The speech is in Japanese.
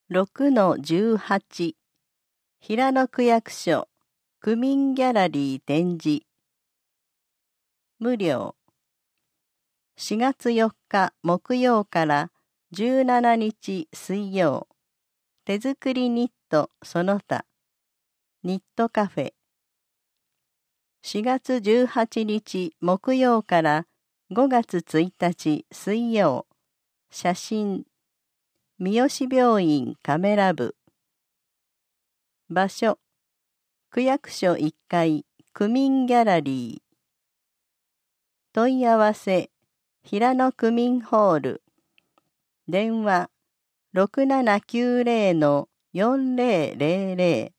6-18 平野区役所区民ギャラリー展示無料4月4日木曜から17日水曜手作りニットその他ニットカフェ4月18日木曜から5月1日水曜写真三好病院カメラ部場所区役所1階区民ギャラリー問い合わせ平野区民ホール電話6790-4000